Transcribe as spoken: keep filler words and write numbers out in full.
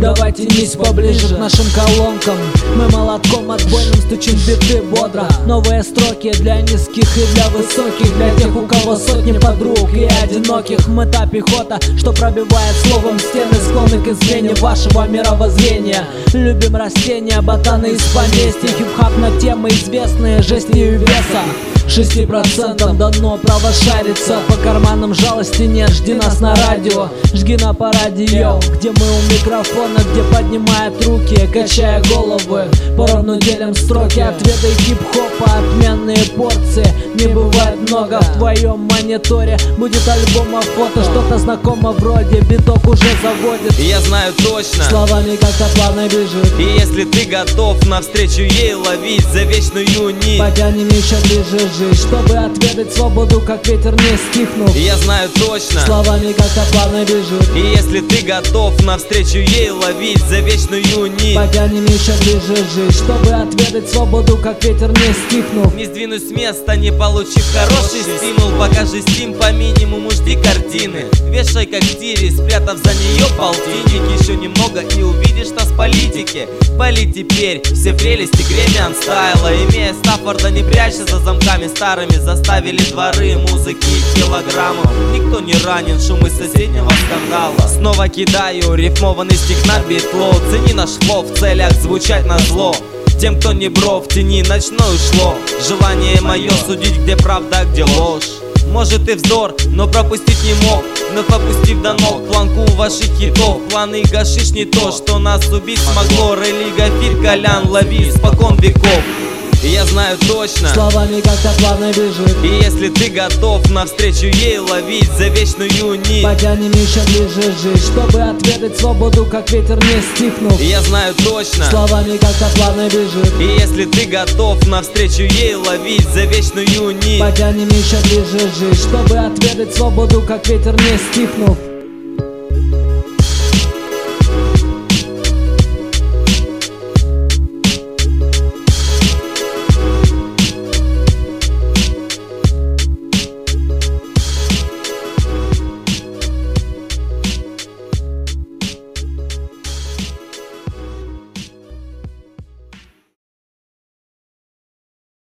Давай тянись поближе к нашим колонкам. Мы молотком отбойным стучим биты бодро. Новые строки для низких и для высоких, для тех, у кого сотни подруг и одиноких. Мы та пехота, что пробивает словом стены, склонны к измене вашего мировоззрения. Любим растения, ботаны из поместья, хип-хап на темы известные жестью веса. Шести процентам дано право шариться по карманам, жалости нет, жди нас на радио. Жги на парадио, где мы у микрофона, где поднимают руки, качая головы. Поровну делим строки, ответы хип-хопа, отменные порции. Не бывает много в твоем мониторе. Будет альбома, фото, что-то знакомо вроде. Биток уже заводит. Я знаю точно, словами как-то плавно бежит. И если ты готов навстречу ей ловить за вечную нить, потянем еще ближе жизнь, чтобы отведать свободу, как ветер не стихнув. Я знаю точно, словами как-то плавно бежит. И если ты готов навстречу ей ловить за вечную нить, потянем еще ближе жизнь, чтобы отведать свободу, как ветер не стихнув. Не сдвинусь с места, не получив хороший стимул. Покажи стим, по минимуму жди картины. Вешай как тири, спрятав за нее полтинник. Еще немного и увидишь нас в политике. Пали теперь все прелести гремян стайла. Имея Стаффорда, не прячься за замками старыми. Заставили дворы, музыки и килограммов. Никто не ранен, шумы соседнего скандала. Снова кидаю рифмованный стих на битло. Цени наш флоу в целях звучать на зло. Тем, кто не бро, в тени ночной ушло. Желание мое судить, где правда, а где ложь. Может и вздор, но пропустить не мог. Вновь опустив до ног планку ваших хитов. Планы и гашиш не то, что нас убить смогло. Релига, фир, колян, лови испокон веков. И я знаю точно, словами как-то плавно бежит. И если ты готов навстречу ей ловить за вечную нить, потянем еще ближе жизнь, чтобы отведать свободу, как ветер не стихнув. И я знаю точно, словами как-то плавно бежит. И если ты готов навстречу ей ловить за вечную нить, потянем еще ближе жизнь, чтобы отведать свободу, как ветер не стихнув.